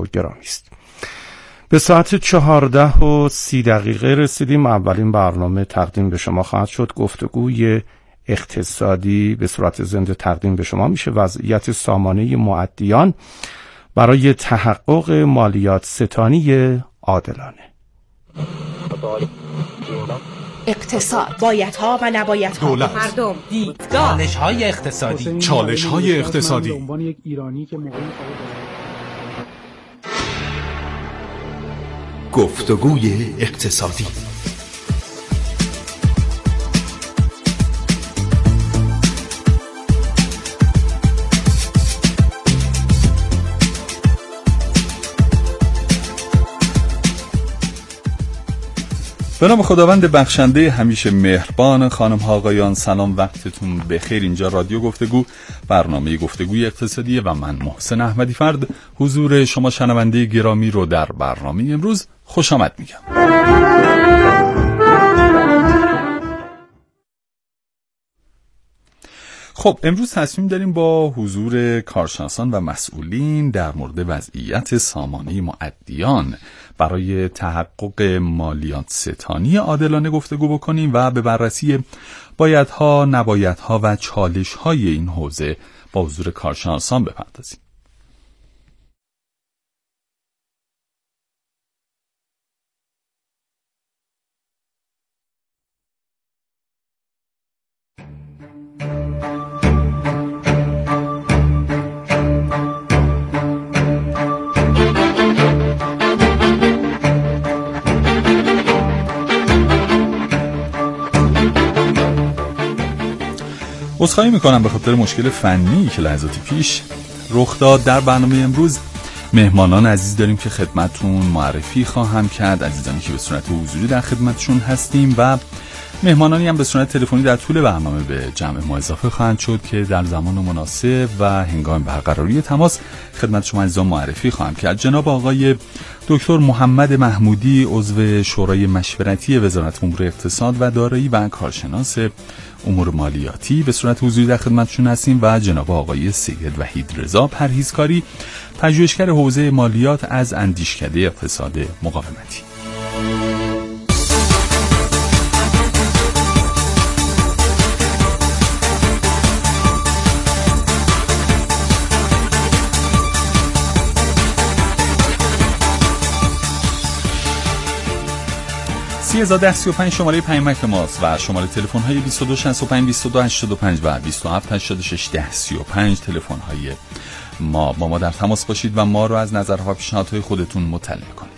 گرامی است. به ساعت 14:30 رسیدیم. اولین برنامه تقدیم به شما خواهد شد. گفتگوی اقتصادی به صورت زنده تقدیم به شما میشه. وضعیت سامانه مؤدیان برای تحقق مالیات ستانی عادلانه. اقتصاد، بایدها و نبایدها، دولت، مردم، دیدگاه، چالش‌های اقتصادی، چالش‌های اقتصادی. به عنوان یک ایرانی که گفتگوی اقتصادی. به نام خداوند بخشنده همیشه مهربان. خانم ها آقایان سلام، وقتتون بخیر. اینجا رادیو گفتگو، برنامه گفتگوی اقتصادیه و من محسن احمدی فرد حضور شما شنونده گرامی رو در برنامه امروز خوش آمد میگم. خب امروز تصمیم داریم با حضور کارشناسان و مسئولین در مورد وضعیت سامانه مؤدیان برای تحقق مالیات ستانی عادلانه گفتگو بکنیم و به بررسی بایدها، نبایدها و چالش‌های این حوزه با حضور کارشناسان بپردازیم. عذرخواهی میکنم به خاطر مشکل فنی که لحظاتی پیش رخ داد. در برنامه امروز مهمانان عزیز داریم که خدمتتون معرفی خواهم کرد، عزیزانی که به صورت حضوری در خدمتشون هستیم و مهمانانی هم به صورت تلفنی در طول برنامه به جمع ما اضافه خواهند شد که در زمان مناسب و هنگام برقراری تماس خدمت شما عزیزان معرفی خواهم کرد. جناب آقای دکتر محمد محمودی، عضو شورای مشورتی وزارت امور اقتصاد و دارایی و کارشناس امور مالیاتی به صورت حضوری در خدمتشون هستیم و جناب آقای سید وحید رضا پرهیزکاری، پژوهشگر حوزه مالیات از اندیشکده اقتصاد مقاومتی. سی شماره پیامک ماست و شماره تلفن های 2265 2285 و 2786 1035 تلفن های ما. با ما در تماس باشید و ما رو از نظرها و پیشنهادهای خودتون مطلع کنید.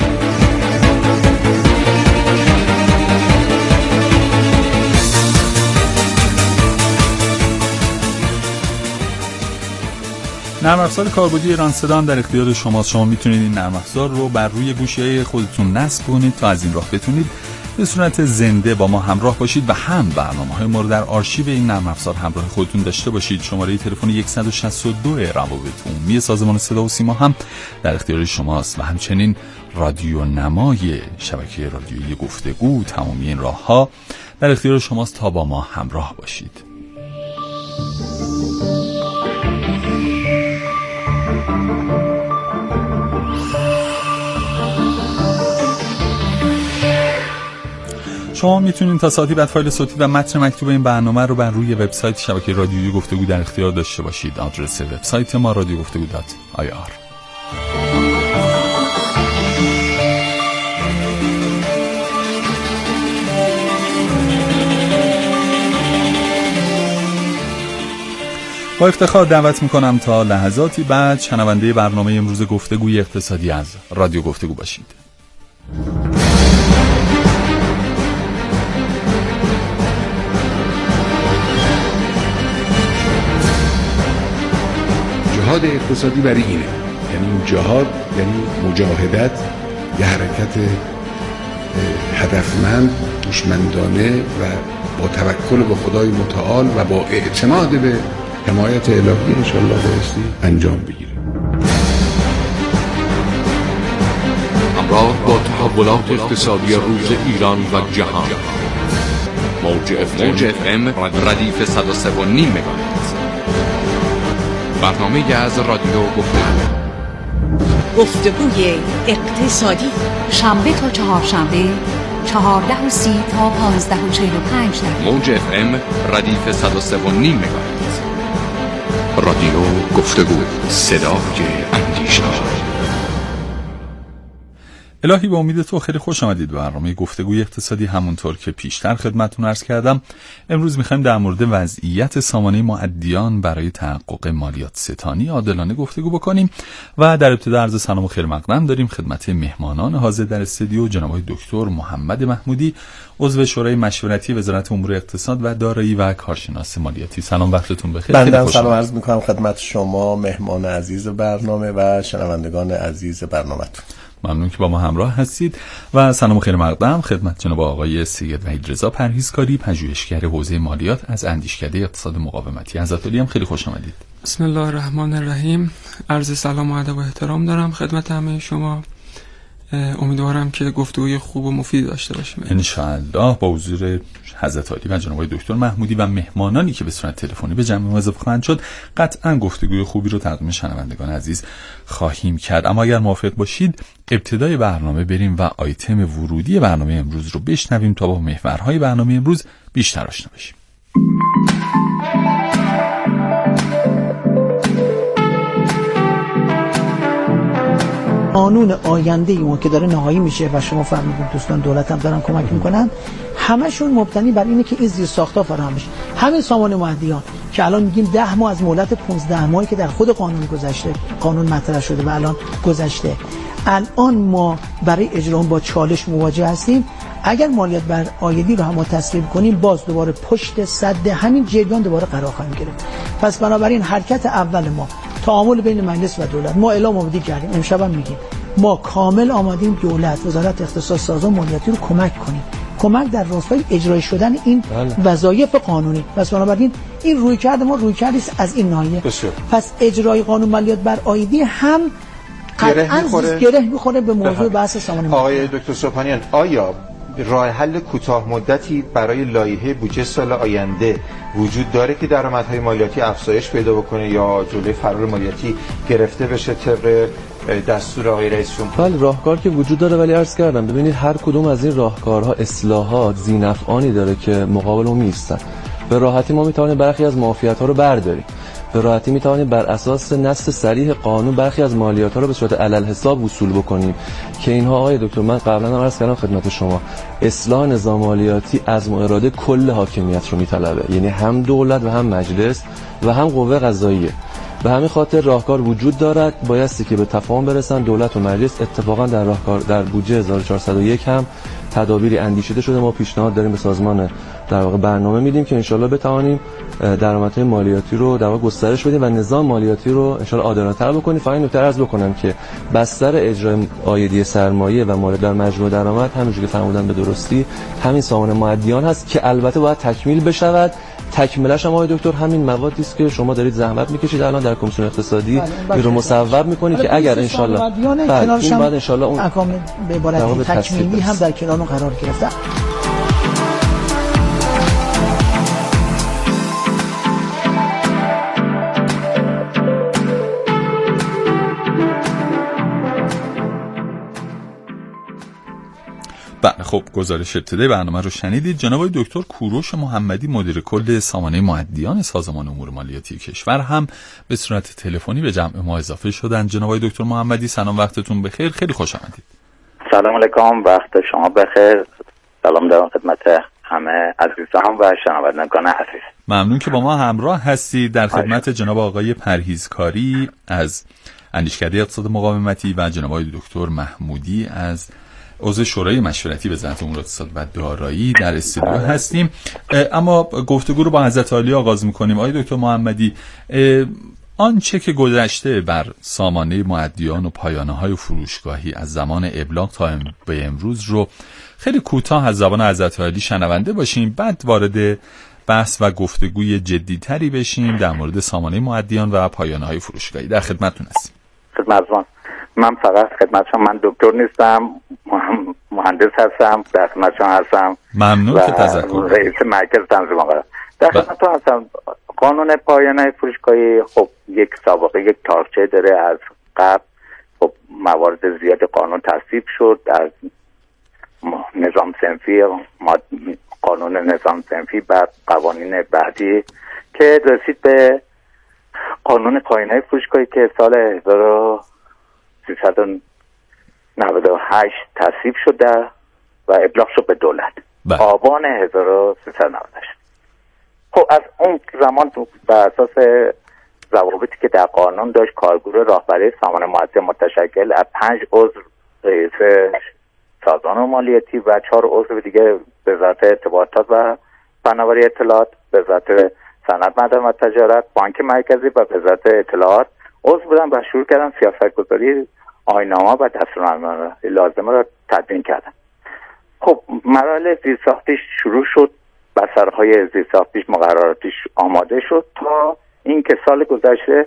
نرم افزار کاربردی ایران صدا در اختیار شماست. شما میتونید این نرم افزار رو بر روی گوشی خودتون نصب کنید تا از این راه بتونید به صورت زنده با ما همراه باشید و هم برنامه‌های ما رو در آرشیو این نرم افزار همراه خودتون داشته باشید. شماره تلفن 162 روابط عمومی سازمان صدا و سیما هم در اختیار شماست و همچنین رادیو نمای شبکه رادیویی گفتگو. تمامی این راه‌ها در اختیار شماست تا با ما همراه باشید. شما میتونید تا ساعتی بعد فایل صوتی و متن مکتوب این برنامه رو بر روی وبسایت شبکه رادیویی گفتگو در اختیار داشته باشید. آدرس وبسایت ما radiogoftegu.ir. با افتخار دعوت میکنم تا لحظاتی بعد شنونده برنامه امروز گفتگوی اقتصادی از رادیو گفتگو باشید. جهاد اقتصادی برای اینه، یعنی جهاد یعنی مجاهدت، یه حرکت هدفمند، هوشمندانه و با توکل به خدای متعال و با اعتماد به حمایت الهی انشاءالله بایستی انجام بگیره. همراه با تحولات اقتصادی روز ایران و جهان، موج FM ردیف 103.5 مگاهرتز، برنامه از رادیو گفتگو. گفتگوی اقتصادی. شنبه تا چهارشنبه 14:30 تا 15:45 دقیقه. موج FM ردیف 103.5 مگاهرتز. رادیو گفتگو، صدای اندیشه. الهی به امید تو خیلی خوش آمدید به برنامه گفتگوی اقتصادی. همونطور که پیشتر خدمتتون عرض کردم، امروز می‌خوایم در مورد وضعیت سامانه مؤدیان برای تحقق مالیات ستانی عادلانه گفتگو بکنیم و در ابتدا عرض سلام و خیر مقدم داریم خدمت مهمانان حاضر در استودیو، جناب دکتر محمد محمودی، عضو شورای مشورتی وزارت امور اقتصاد و دارایی و کارشناس مالیاتی. سلام، وقتتون بخیر. بنده سلام عرض می‌کنم خدمت شما مهمان عزیز برنامه و شنوندگان عزیز برنامه‌تون. ممنون که با ما همراه هستید و سلام و خیر مقدم خدمت جناب آقای سید وحید رضا پرهیزکاری، پژوهشگر حوزه مالیات از اندیشکده اقتصاد مقاومتی. حضرت علی هم خیلی خوش آمدید. بسم الله الرحمن الرحیم. عرض سلام و ادب و احترام دارم خدمت همه شما. امیدوارم که گفتگوی خوب و مفید داشته باشیم ان شاء الله با حضور حضرت علی و جناب دکتر محمودی و مهمانانی که به صورت تلفنی به جمع ما اضافه خواهند شد، قطعا گفتگوی خوبی رو تقدیم شنوندگان عزیز خواهیم کرد. اما اگر موافق باشید ابتدای برنامه بریم و آیتم ورودی برنامه امروز رو بشنویم تا با محورهای برنامه امروز بیشتر آشنا بشیم. قانون آینده ما که داره نهایی میشه و شما فهمیدید دوستان دولت هم دارن کمک میکنن، همشون مبتنی بر اینه که این زیرساخت‌ها فراهم بشه. همین سامان مؤدیان که الان میگیم 10 ماه از مهلت 15 ماهی که در خود قانون گذشته، قانون مطرح شده و الان گذشته، الان ما برای اجرا با چالش مواجه هستیم. اگر مالیات بر عایدی رو هم تصویب کنیم، باز دوباره پشت سد همین جریان دوباره قرار خواهیم گرفت. پس بنابراین حرکت اول ما تعامل بین مجلس و دولت، ما اعلام آمادگی کردیم، امشب هم میگیم ما کامل آمادیم دولت، وزارت اقتصاد، سازمان مالیاتی رو کمک کنیم، کمک در راستای اجرای شدن این وظایف قانونی. پس بنابراین این رویکرد ما رویکردی است از این ناحیه. پس اجرای قانون مالیات بر عایدی هم گره میخوره به موضوع بحث سامان مالیات. آقای دکتر سبحانیان، آیا راه حل کوتاه مدتی برای لایحه بودجه سال آینده وجود داره که درآمدهای مالیاتی افزایش پیدا بکنه یا جلوی فرار مالیاتی گرفته بشه طبق دستور آقای رئیس جمهور؟ بله، راهکار که وجود داره، ولی عرض کردم ببینید هر کدوم از این راهکارها اصلاحات ذی‌نفعانی داره که مقابل اون نیستن. به راحتی ما میتونیم برخی از معافیت‌ها رو برداریم، به راحتی میتوانیم بر اساس نص صریح قانون برخی از مالیات‌ها رو به صورت علل حساب وصول بکنیم که اینها آقای دکتر من قبلا هم عرض کردم خدمت شما، اصلاح نظام مالیاتی عزم و اراده کل حاکمیت رو میطلبه، یعنی هم دولت و هم مجلس و هم قوه قضاییه. به همین خاطر راهکار وجود دارد، بایستی که به تفاهم برسن دولت و مجلس. اتفاقا در راهکار در بودجه 1401 هم تدابیری اندیشیده شده. ما پیشنهاد داریم به سازمان در واقع برنامه میدیم که انشالله بتوانیم درآمدهای مالیاتی رو در واقع گسترش بدیم و نظام مالیاتی رو انشالله عادلانه‌تر بکنیم. فقط نکته عرض بکنم که بستر اجرای عایدی سرمایه و مالیات بر مجموع درآمد همونجوری که فرمودن به درستی همین سامان مؤدیان هست که البته باید تکمیل بشود. تکمیلش هم آقای دکتر همین موادی است که شما دارید زحمت میکشید الان در کمیسیون اقتصادی رو مصوب میکنید که اگر ان شاء الله بعد ان شاء الله اون احکام به عبارت تکمیلی هم در کنار قرار گرفته. بله، خب گزارش ابتدای برنامه رو شنیدید. جناب دکتر کوروش محمدی مدیر کل سامانه مؤدیان سازمان امور مالیاتی کشور هم به صورت تلفنی به جمع ما اضافه شدن. جناب دکتر محمدی سلام، وقتتون بخیر، خیلی خوش آمدید. سلام علیکم، وقت شما بخیر. سلام دارم خدمت همه عزیزان و شنوندگان عزیز. ممنون که با ما همراه هستید. در خدمت جناب آقای پرهیزکاری از اندیشکده اقتصاد مقاومتی و جناب دکتر محمودی از عضو شورای مشورتی وزارت امور اقتصاد و دارایی در استودیو هستیم. اما گفتگو رو با حضرت عالی آغاز می‌کنیم. آقای دکتر محمدی، آنچه که گذشته بر سامانه مؤدیان و پایانه‌های فروشگاهی از زمان ابلاغ تا به امروز رو خیلی کوتاه از زبان حضرت عالی شنونده باشیم، بعد وارد بحث و گفتگوی جدی‌تری بشیم در مورد سامانه مؤدیان و پایانه‌های فروشگاهی. در خدمتتون هستیم. خدمتتون. من فقط خدمت شما، من دکتر نیستم، مهندس هستم، در خدمت شما هستم. ممنون که تذکر رئیس مرکز تنظیم آمار در خدمتتون هستم. قانون پایانه فروشگاهی خب یک سابقه، یک تاریخچه داره از قبل خب موارد زیاد قانون تصویب شد از نظام صنفی، قانون نظام صنفی، بعد قوانین بعدی که رسید به قانون پایانه فروشگاهی که سال 1398 تصویب شده و ابلاغ شد به دولت آبان 1398. خب از اون زمان بر اساس ضوابطی که در قانون داشت کارگروه راهبری سامانه معدیان متشکل از 5 عضو رئیس سازمان مالیاتی و 4 عضو دیگه وزارت ارتباطات و فناوری اطلاعات، وزارت صنعت معدن و تجارت، بانک مرکزی و وزارت اطلاعات عضو بودن و شروع کردن سیاستگذاری آیین‌نامه و دستورالعمل لازمه را تدوین کردن. خب مراحل زیرساختیش شروع شد، بسترهای زیرساختیش مقرراتیش آماده شد تا اینکه سال گذشته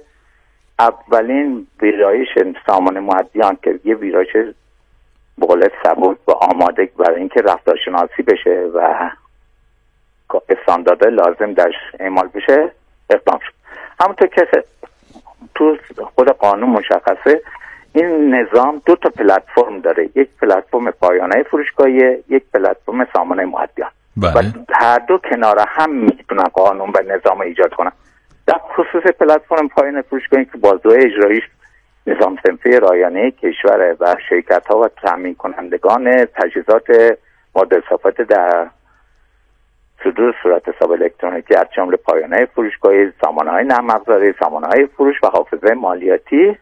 اولین ویرایش سامانه معدیان که یه ویرایش به قول ثبوت و آماده برای اینکه رفتارشناسی بشه و استانداردهای لازم درش اعمال بشه اقدام شد. همونطور که تو خود قانون مشخصه این نظام 2 تا پلتفرم داره، یک پلتفرم پایانه فروشگاهی، یک پلتفرم سامانه معدیان و هر دو کنار هم میتونن قانون و نظام ایجاد کنن. در خصوص پلتفرم پایانه فروشگاهی که بازوی اجراییش نظام صنفی رایانه کشور و شرکت ها و تامین کنندگان تجهیزات مورد استفاده در صدور صورت حساب الکترونیکی از جمله پایانه فروشگاهی، سامانه‌های نرم افزاری، سامانه‌های فروش و حافظه مالیاتی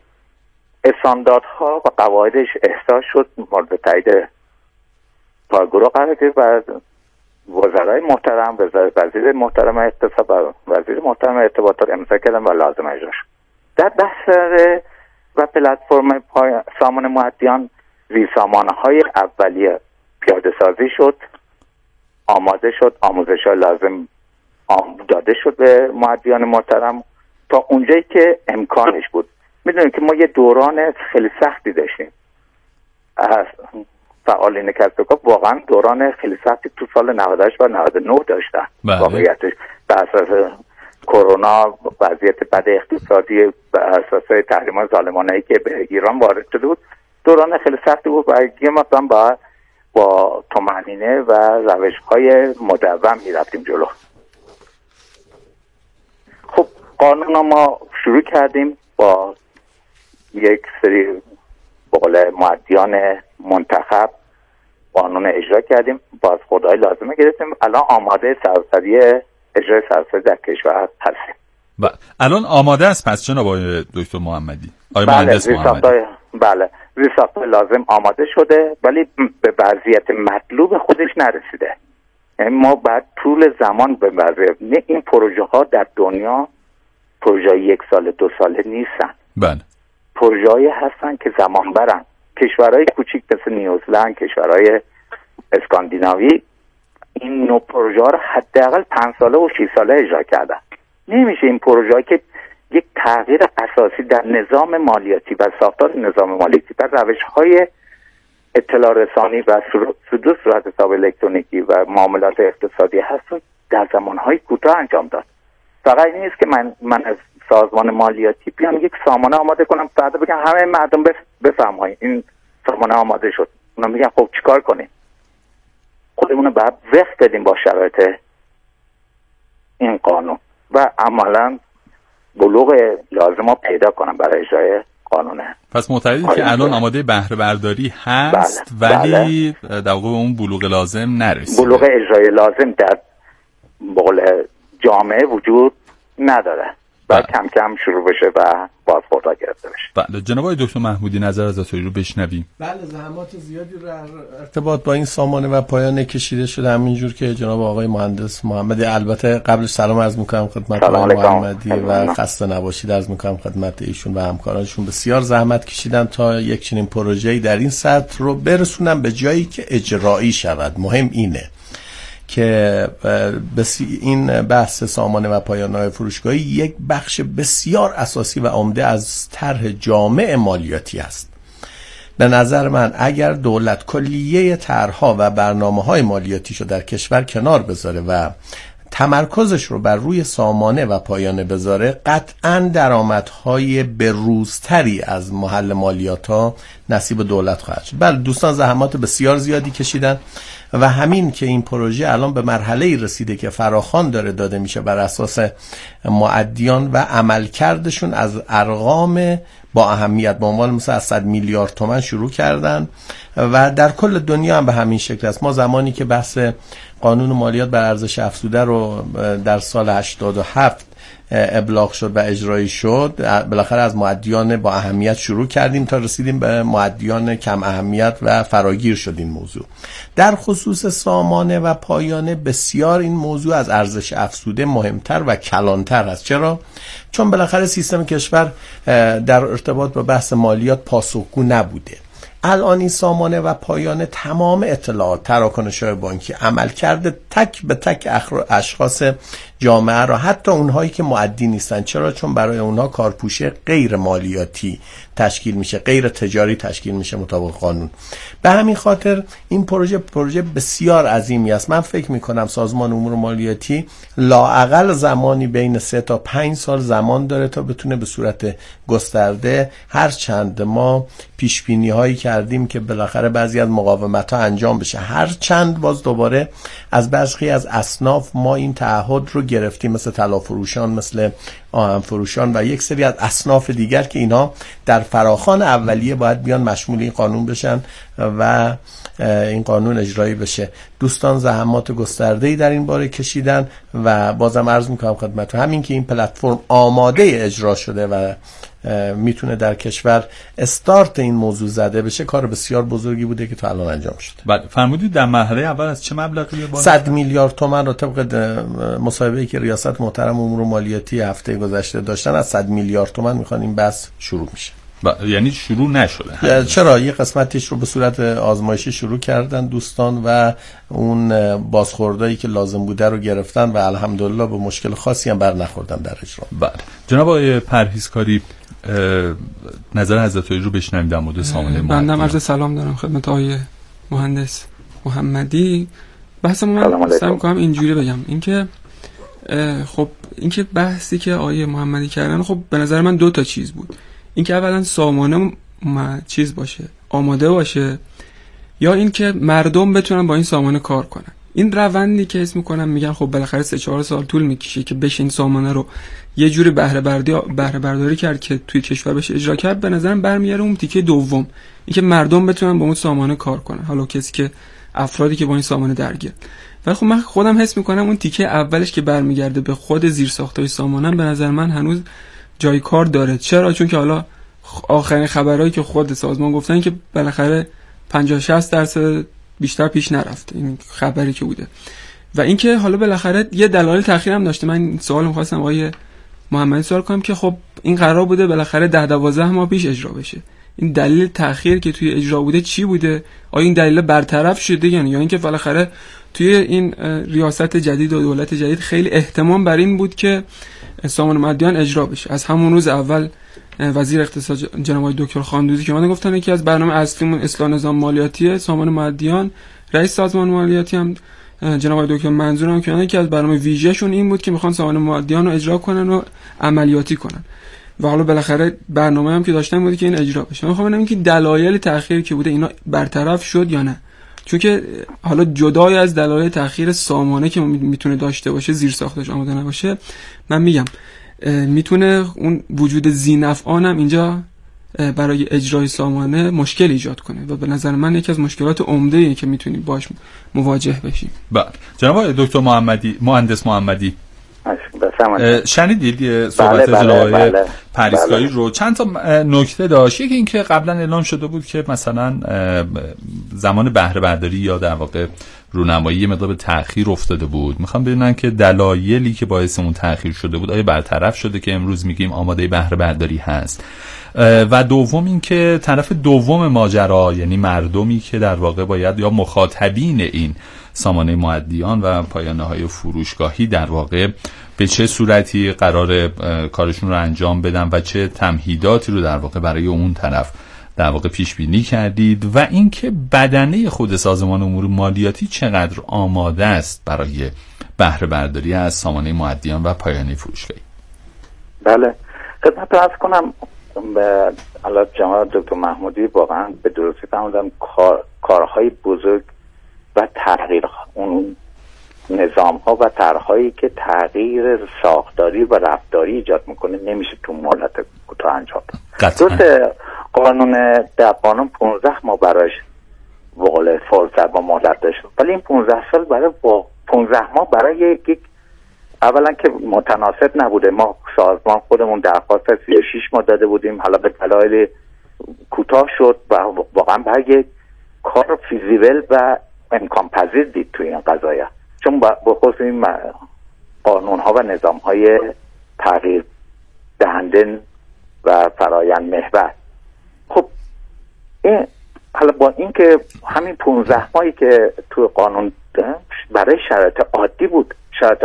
استانداردها و قواعدش احساس شد، مورد تایید کارگروه قرار گرفت و وزرای محترم، وزیر محترم اقتصاد و وزیر محترم ارتباطات امضا کردن و لازم اجرا شد. در بستر و پلتفرم سامانه معدیان زیرسامانه‌های اولیه پیاده سازی شد، آماده شد، آموزش‌ها لازم داده شد به معدیان محترم تا اونجایی که امکانش بود. میدونید که ما یه دوران خیلی سختی داشتیم از فعالین کسب و کار، واقعا دوران خیلی سختی تو سال 98 و 99 داشتن. واقعیتش بر اساس کرونا، وضعیت بد اقتصادی، بر اساس تحریم‌های ظالمانه‌ای که به ایران وارد شده بود، دوران خیلی سختی بود و یه مثلا با طمأنینه و روش‌های مداوم می‌رفتیم جلو. خب قانون ما شروع کردیم با یک سری به قول معدیان منتخب قانون اجرا کردیم، باز خدای لازمه گرفتیم، الان آماده سراسری اجرای سراسری در کشور هستیم. الان آماده است پس جناب آقای دکتر محمدی؟ بله زیرساخت‌های لازم آماده شده ولی به وضعیت مطلوب خودش نرسیده. یعنی ما بعد طول زمان به وضعیت این پروژه ها در دنیا پروژه 1 سال 2 ساله نیستن. بله. پروژه‌ای هستن که زمان برن. کشورهای کوچیک مثل نیوزلند، کشورهای اسکاندیناوی این نوع پروژه ها رو حداقل 5 ساله و 6 ساله اجرا کردن. نمیشه این پروژه‌ای که یک تغییر اساسی در نظام مالیاتی و ساختار نظام مالیاتی و روش‌های اطلاع رسانی و صدور صورت حساب الکترونیکی و معاملات اقتصادی هست در زمانهای کوتاه انجام داد. فقط این نیست که من از سازمان مالیاتی بیام یک سامانه آماده کنم بعد بگم همه مردم بفهمن این سامانه آماده شد، اونا میگن خب چیکار کنیم؟ خودمون رو بعد وقت بدیم با شرایط این قانون و عملاً بلوغ لازم رو پیدا کنم برای اجرای قانونه. پس معتقدید که الان آماده بهره برداری هست ولی در واقع اون بلوغ لازم نرسیده. بلوغ اجرای لازم در بقول جامعه وجود نداره. باید کم کم شروع بشه و بازخورد گرفته بشه. بله جناب آقای دکتر محمودی نظر از رو بشنویم. بله زحمات زیادی رو ارتباط با این سامانه و پایانه کشیده شده، همینجور که جناب آقای مهندس محمدی، البته قبل سلام عرض می‌کنم خدمت آقای محمدی و خسته نباشید عرض می‌کنم خدمت ایشون و همکارانشون. بسیار زحمت کشیدن تا یک چنین پروژه‌ای در این سطح رو برسونن به جایی که اجرایی شود. مهم اینه که این بحث سامانه و پایانه‌های فروشگاهی یک بخش بسیار اساسی و عمده از طرح جامع مالیاتی است. به نظر من اگر دولت کلیه طرح‌ها و برنامه‌های مالیاتیشو در کشور کنار بذاره و تمرکزش رو بر روی سامانه و پایانه بذاره، قطعاً درآمدهای بروزتری از محل مالیات‌ها نصیب دولت خواهد شد. بله دوستان زحمات بسیار زیادی کشیدن و همین که این پروژه الان به مرحله‌ای رسیده که فراخوان داره داده میشه بر اساس مؤدیان و عملکردشون از ارقام با اهمیت به عنوان مثلا از 100 میلیارد تومان شروع کردن و در کل دنیا هم به همین شکل است. ما زمانی که بحث قانون مالیات بر ارزش افزوده رو در سال 87 ابلاغ شد و اجرایی شد، بالاخره از مؤدیان با اهمیت شروع کردیم تا رسیدیم به مؤدیان کم اهمیت و فراگیر شد این موضوع. در خصوص سامانه و پایانه بسیار این موضوع از ارزش افزوده مهمتر و کلانتر است. چرا؟ چون بالاخره سیستم کشور در ارتباط با بحث مالیات پاسخگو نبوده. الان این سامانه و پایانه تمام اطلاعات، تراکنش‌های بانکی، عملکرد تک به تک اشخاص جامعه را، حتی اونهایی که مؤدی نیستن. چرا؟ چون برای اونها کارپوشه غیر مالیاتی تشکیل میشه، غیر تجاری تشکیل میشه مطابق قانون. به همین خاطر این پروژه بسیار عظیمی است. من فکر میکنم سازمان امور مالیاتی لااقل زمانی بین 3 تا 5 سال زمان داره تا بتونه به صورت گسترده، هر چند ما پیش بینی هایی کردیم که بالاخره بعضی از مقاومت ها انجام بشه، هر چند باز دوباره از برخی از اصناف ما این تعهد رو گرفتیم، مثل طلافروشان، مثل آهن فروشان و یک سری از اصناف دیگر که اینها در فراخوان اولیه باید بیان مشمول این قانون بشن و این قانون اجرایی بشه. دوستان زحمات گسترده‌ای در این باره کشیدن و بازم عرض میکنم خدمتتون همین که این پلتفرم آماده اجرا شده و میتونه در کشور استارت این موضوع زده بشه، کار بسیار بزرگی بوده که تا الان انجام شده. بله فرمودید در مرحله اول از چه مبلغی بالا؟ 100 میلیارد تومان رو طبق مصاحبه‌ای که ریاست محترم امور مالیاتی هفته گذشته داشتن از 100 میلیارد تومان میخوان این بحث شروع میشه. یعنی شروع نشده؟ چرا؟ یه قسمتیش رو به صورت آزمایشی شروع کردن دوستان و اون بازخوردایی که لازم بوده رو گرفتن و الحمدلله به مشکل خاصی هم بر نخوردن در اجرا. بله جناب آقای پرهیزکاری، نظر حضرت رو بشنویم در مورد سامانه مالیات. بنده عرض سلام دارم خدمت آقای مهندس محمدی. بحث من سعی می‌کنم اینجوری بگم، اینکه خب اینکه بحثی که آقای محمدی کردن خب به نظر من 2 تا چیز بود. اینکه اولا سامانه چیز باشه، آماده باشه، یا اینکه مردم بتونن با این سامانه کار کنن. این روندی که اسم میکنم میگن خب بالاخره 3-4 سال طول میکشه که بشه این سامانه رو یه جوری بهره برداری کرد که توی کشور بشه اجرا کرد. به نظرم برمیگره اون تیکه دوم، اینکه مردم بتونن با اون سامانه کار کنن، حالا کسی که افرادی که با این سامانه درگیر. ولی خب من خودم حس میکنم اون تیکه اولش که برمیگرده به خود زیرساختای سامانه به نظر من هنوز جای کار داره. چرا؟ چون که حالا آخرین خبرایی که خود سازمان گفتن که بالاخره 50-60% بیشتر پیش نرفته، این خبری که بوده. و اینکه حالا بالاخره یه دلایل تأخیر هم داشته. من سوال می‌خواستم آقای محمدی سوال کنم که خب این قرار بوده بالاخره 10-12 ماه پیش اجرا بشه، این دلیل تأخیر که توی اجرا بوده چی بوده؟ آیا این دلیل برطرف شده یا اینکه بالاخره توی این ریاست جدید و دولت جدید خیلی اهتمام بر این بود که سامان مادیان اجرا بشه؟ از همون روز اول وزیر اقتصاد جناب آقای دکتر خاندوزی که من گفتن یکی از برنامه اصلیمون اصلاح نظام مالیاتی سامان مادیان، رئیس سازمان مالیاتی هم جناب آقای دکتر منظور هم که یکی از برنامه ویژه‌شون این بود که میخوان سامان مادیان رو اجرا کنن و عملیاتی کنن و حالا بالاخره برنامه هم که داشتن بود که این اجرا بشه. من میخوام ببینم که دلایل تأخیر که بوده اینا برطرف شد یا نه، چون که حالا جدای از دلایل تأخیر سامانه که میتونه داشته باشه، زیر ساختش آماده نباشه، من میگم میتونه اون وجود ذی‌نفعان هم اینجا برای اجرای سامانه مشکل ایجاد کنه و به نظر من یکی از مشکلات عمده‌ای که میتونیم باش مواجه بشیم. بله جناب دکتر محمدی، مهندس محمدی، شنیدید صحبت جناب پرهیزکاری رو؟ چند تا نکته داشت. یکی این که قبلا اعلام شده بود که مثلا زمان بهره برداری یا در واقع رونمایی یه مقدار به تأخیر افتاده بود. میخوام ببینم که دلایلی که باعث اون تأخیر شده بود آیا برطرف شده که امروز میگیم آماده بهره برداری هست؟ و دوم این که طرف دوم ماجرا، یعنی مردمی که در واقع باید یا مخاطبین این سامانه مؤدیان و پایانه های فروشگاهی در واقع به چه صورتی قرار کارشون رو انجام بدن و چه تمهیداتی رو در واقع برای اون طرف در واقع پیش بینی کردید و اینکه بدنه خود سازمان امور مالیاتی چقدر آماده است برای بهره برداری از سامانه مؤدیان و پایانه فروشگاهی. بله، خدمت عرض کنم به علاوه جناب دکتر محمودی واقعا به درستی فهمیدم کارهای بزرگ و تغییر اون نظام ها و طرح‌هایی که تغییر ساختاری و رفتاری ایجاد میکنه نمیشه تو مهلت کوتاه انجام داد. درسته در قانون 15 ماه براش وقال فرصت با مهلت داشت، ولی این 15 سال برای 15 ماه برای یک اولا که متناسب نبوده. ما سازمان خودمون درخواست 36 ماه داده بودیم، حالا به دلایل کوتاه شد و واقعا برای یک کار فیزیبل و امکان پذیر دید توی این قضایا، چون به خصوص این قانون ها و نظام های تغییر دهنده و فرایند محور. خب این حالا با این که همین 15 ماهی که توی قانون برای شرایط عادی بود، شرایط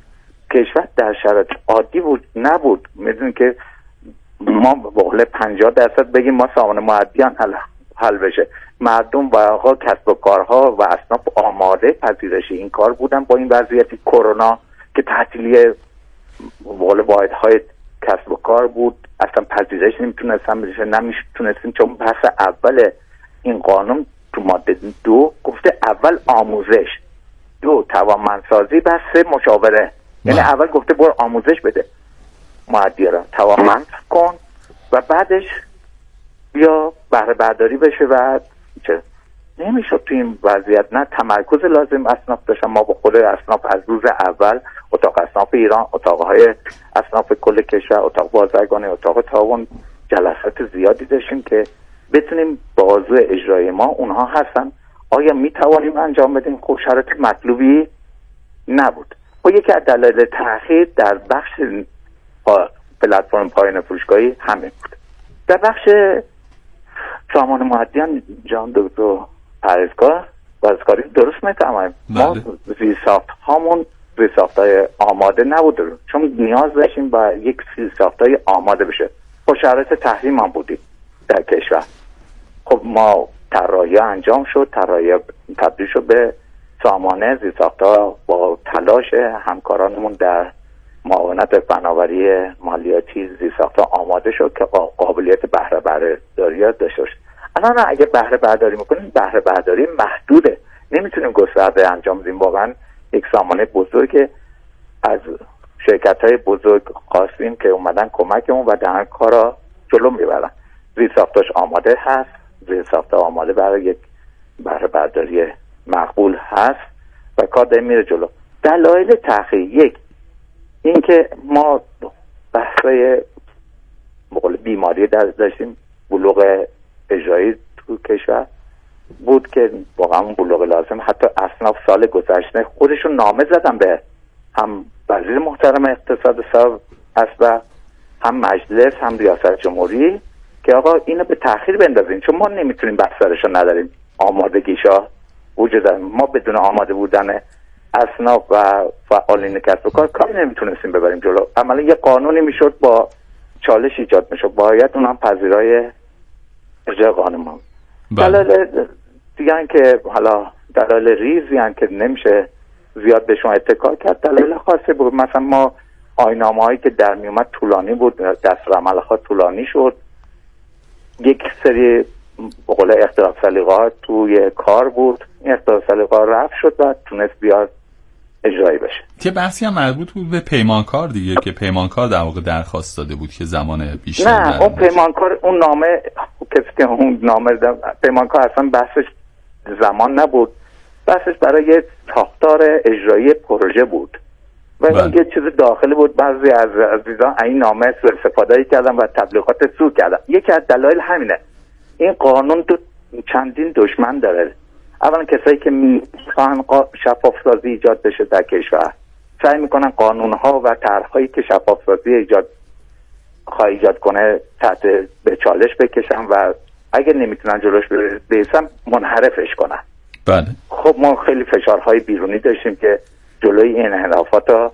کشور در شرایط عادی بود نبود. میدونید که ما به قول 50% بگیم ما سامانه مؤدیان حل بشه، مردم و کسب و کارها و اصناف آماده پذیرش این کار بودن. با این وضعیتی کرونا که تعطیلی بقول واحدهای کسب و کار بود، اصلا پذیرش نمیتونستیم چون بحث اول این قانون تو ماده 2 گفته اول آموزش، 2 توانمندسازی و 3 مشاوره. یعنی اول گفته برو آموزش بده مؤدیان را، توانمند کن و بعدش بیا بهره برداری بشه. و چه نمیشد تو این وضعیت نه تمرکز لازم اصناف داشتن. ما با خود اصناف از روز اول اتاق اصناف ایران، اتاقهای اصناف کل کشور، اتاق بازرگانی، اتاق تعاون جلسات زیادی داشتیم که بتونیم بازو اجرای ما اونها هستن آیا میتوانیم انجام بدیم. خب شرایط مطلوبی نبود. و یکی از دلایل تأخیر در بخش پلتفرم پایان فروشگاهی همین بود. در بخش سامان مؤدیان جان دکتر پرهیزکاری درست میتونیم ما زیرساخت هامون زیرساختای آماده نبود، چون نیاز داشتیم با یک زیرساختای آماده بشه. با شرایط تحریم هم بودیم در کشور. خب ما طراحی انجام شد، طراحی تبدیل شد به سامانه زیرساخت‌ها با تلاش همکارانمون در معاونت فناوری مالیاتی زیرساخت‌ها آماده شد که قابلیت بهره برداری داشته باشه. الان اگه بهره برداری میکنیم بهره برداری محدوده، نمیتونیم گسترده انجام بدیم. واقعا یک سامانه بزرگ از شرکت‌های بزرگ خواستیم که اومدن کمکمون و دارن کارا جلو میبرن. زیرساختاش آماده هست، زیرساخت‌ها آماده برای یک بهره برداری مقبول هست و کار داره میره جلو. دلایل تأخیر، یک این که ما بحثای بقول بیماری داشتیم، بلوغ اجرایی تو کشور بود که واقعا اون بلوغ لازم حتی اصناف سال گذشته خودشون نامه زدن به هم وزیر محترم اقتصاد سابق و هم مجلس هم ریاست جمهوری که آقا اینو به تأخیر بندازین، چون ما نمیتونیم بسترشو نداریم، آمادگیشا وجود داره. ما بدون آماده بودن اصناف و فعالین کسب و کار کاری نمیتونستیم ببریم جلو. عملا یه قانونی میشد با چالش ایجاد میشد، باید اونم پذیرای اجرای قانون. دلایل دیگه که حالا دلایل ریزی هن که نمیشه زیاد به شما اتکا کرد. دلایل خاصی بود، مثلا ما آیین‌نامه هایی که در میومد طولانی بود، دستورالعمل ها طولانی شد، یک سری به قول اختلاف سلیقه ها توی کار بود، این اختلاف سلیقه ها رفع شد و تونست بیاد اجرایی بشه. که بحثی هم مربوط بود به پیمانکار دیگه که پیمانکار در واقع درخواست داده بود که زمان بیشتر. نه اون پیمانکار اون نامه کسی که اون نامه پیمانکار اصلا بحثش زمان نبود، بحثش برای ساختار اجرایی پروژه بود و این یه چیز داخلی بود. بعضی از عزیزان این نامه سوء استفاده کردن و تبلیغات سو کردن. یکی از دلایل همینه. این قانون تو چندین دشمن داره. اولا کسایی که میخوان شفاف سازی ایجاد بشه در کشور سعی میکنن قانونها و طرحهایی که شفاف سازی ایجاد کنه تحت به چالش بکشن و اگر نمیتونن جلوش برسن منحرفش کنن. بله. خب ما خیلی فشارهای بیرونی داشتیم که جلوی این انحرافات رو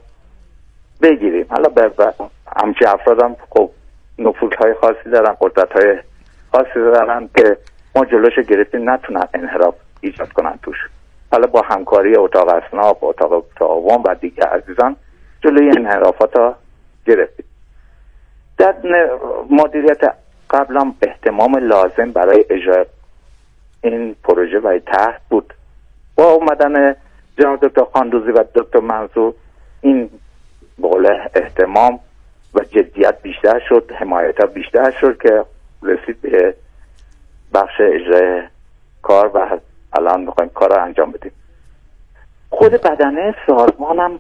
بگیریم. حالا همچی افراد هم خب نفوذهای خاصی دارن، قدرت‌های خاصی دارن که ما جلوش گرفتیم نتونن انحراف ایجاد کنن توش. حالا با همکاری اتاق اسناد، اتاق تعاون و دیگر عزیزان جلوی انحرافات ها گرفتیم. در مدیریت قبلا اهتمام لازم برای اجرای این پروژه و طرح بود. با اومدن جناب دکتر خاندوزی و دکتر منصور این بقول اهتمام و جدیت بیشتر شد، حمایت ها بیشتر شد که رسید به بخش اجرای کار و الان میخوایم کار رو انجام بدیم. خود بدنه سازمانم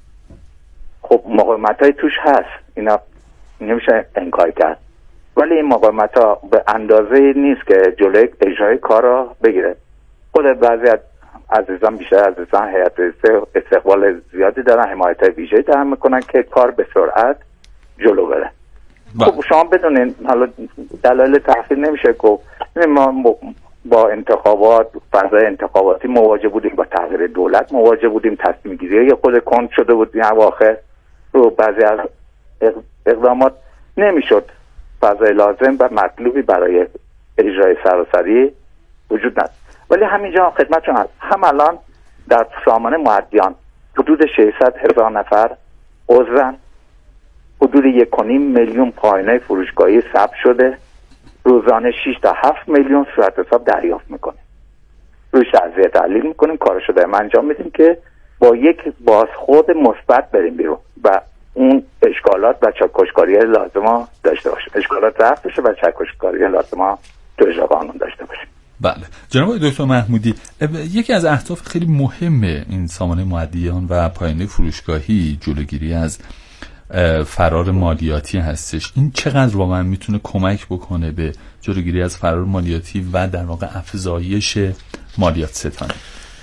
خب مقاومت های توش هست، اینا نمیشه انکار کرد، ولی این مقاومت ها به اندازه نیست که جلوی اجرای کار رو بگیره. خود بعضی عزیزان بیشتر عزیزان هیئت استقبال زیادی دارن، حمایت های ویژه‌ای دارن میکنن که کار به سرعت جلو بره. خب شما بدونین حالا دلایل تأخیر نمیشه گفت، ما با انتخابات، فضای انتخاباتی مواجه بودیم، با تغییر دولت مواجه بودیم، تصمیم گیری خود کند شده بود این اواخر رو بعضی از اقدامات نمیشد فضای لازم و مطلوبی برای اجرای سراسری وجود نداشت. ولی همینجا خدمتتون هست، هم الان در سامانه مؤدیان حدود 600,000 نفر عضوان، حدود 1.5 میلیون پایانه فروشگاهی ثبت شده، روزانه 6 تا 7 میلیون صورت حساب دریافت میکنه. روش تجزیه تحلیل میکنیم، کارشو داریم انجام میدیم که با یک بازخورد مثبت بریم بیرون و اون اشکالات و چکشکاری لازمه داشته باشیم، اشکالات رفع بشه و چکشکاری لازمه تو اجرا قانون داشته باشیم. بله جناب دکتر محمودی، یکی از اهداف خیلی مهم این سامانه مؤدیان و پایانه فروشگاهی جلوگیری از فرار مالیاتی هستش. این چقدر واقعا میتونه کمک بکنه به جلوگیری از فرار مالیاتی و در واقع افزایش مالیات ستانه؟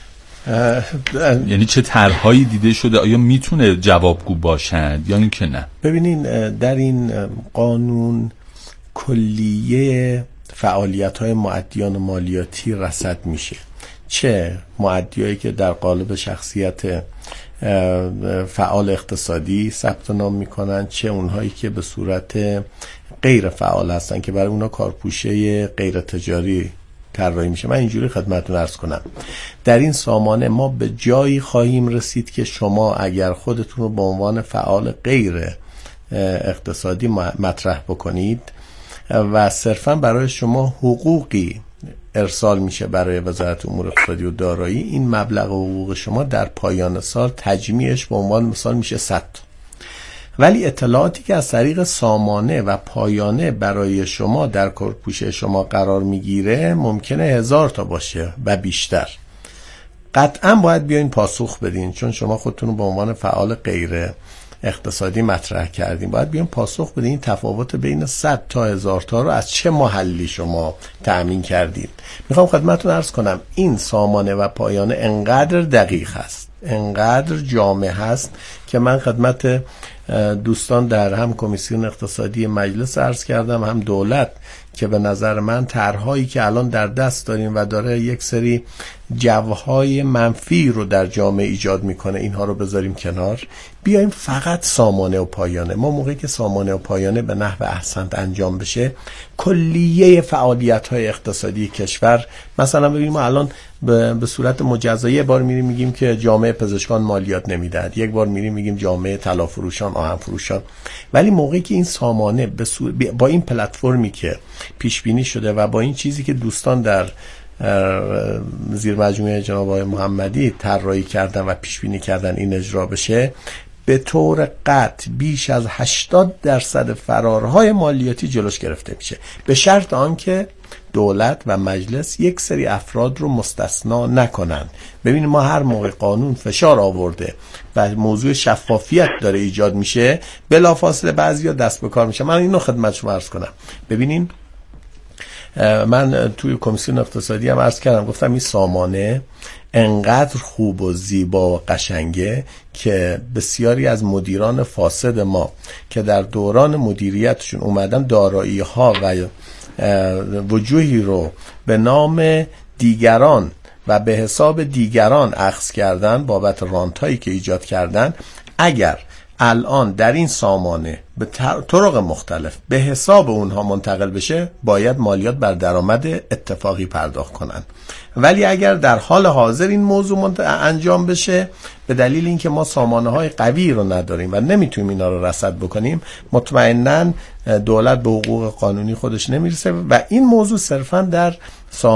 یعنی چه طرحهایی دیده شده؟ آیا میتونه جوابگو باشد یا اینکه نه؟ ببینین در این قانون کلیه فعالیت‌های مؤدیان مالیاتی رصد میشه، چه مؤدیایی که در قالب شخصیت فعال اقتصادی ثبت نام میکنن، چه اونهایی که به صورت غیر فعال هستن که برای اونا کارپوشه غیر تجاری طراحی میشه. من اینجوری خدمتتون عرض کنم، در این سامانه ما به جایی خواهیم رسید که شما اگر خودتون رو به عنوان فعال غیر اقتصادی مطرح بکنید و صرفا برای شما حقوقی ارسال میشه برای وزارت امور اقتصادی و دارایی، این مبلغ حقوق شما در پایان سال تجمیعش به عنوان مثال میشه 100. ولی اطلاعاتی که از طریق سامانه و پایانه برای شما در کارپوشه شما قرار میگیره ممکنه 1000 تا باشه و بیشتر. قطعا باید بیاین پاسخ بدین، چون شما خودتون رو به عنوان فعال غیر اقتصادی مطرح کردیم، باید بیان پاسخ بدین این تفاوت بین 100 تا 1000 تا رو از چه محلی شما تأمین کردید. میخوام خدمتتون عرض کنم این سامانه و پایانه انقدر دقیق هست، انقدر جامع هست که من خدمت دوستان در هم کمیسیون اقتصادی مجلس عرض کردم، هم دولت، که به نظر من طرح‌هایی که الان در دست داریم و داره یک سری جوهای منفی رو در جامعه ایجاد میکنه، اینها رو بذاریم کنار، بیایم فقط سامانه و پایانه. ما موقعی که سامانه و پایانه به نحو احسن انجام بشه، کلیه فعالیت‌های اقتصادی کشور، مثلا ببینیم ما الان به صورت مجزایی یه بار میریم میگیم که جامعه پزشکان مالیات نمیدهد، یک بار میریم میگیم جامعه طلا فروشان، آهن فروشان، ولی موقعی که این سامانه با این پلتفرمی که پیش بینی شده و با این چیزی که دوستان در زیر مجموعه جناب آقای محمدی طراحی کردن و پیش بینی کردن این اجرا بشه، به طور قطع بیش از 80% فرارهای مالیاتی جلوش گرفته میشه، به شرط آنکه دولت و مجلس یک سری افراد رو مستثنا نکنن. ببینید ما هر موقع قانون فشار آورده و موضوع شفافیت داره ایجاد میشه، بلافاصله بعضیا دست به کار میشه. من اینو خدمت شما عرض کنم، ببینین من توی کمیسیون اقتصادی هم عرض کردم، گفتم این سامانه انقدر خوب و زیبا و قشنگه که بسیاری از مدیران فاسد ما که در دوران مدیریتشون اومدن دارایی ها و وجوهی رو به نام دیگران و به حساب دیگران اخذ کردن بابت رانتایی که ایجاد کردن، اگر الان در این سامانه به طرق مختلف به حساب اونها منتقل بشه، باید مالیات بر درآمد اتفاقی پرداخت کنن. ولی اگر در حال حاضر این موضوع انجام بشه، به دلیل اینکه ما سامانه‌های قوی رو نداریم و نمیتونیم اینا رو رصد بکنیم، مطمئناً دولت به حقوق قانونی خودش نمیرسه و این موضوع صرفاً در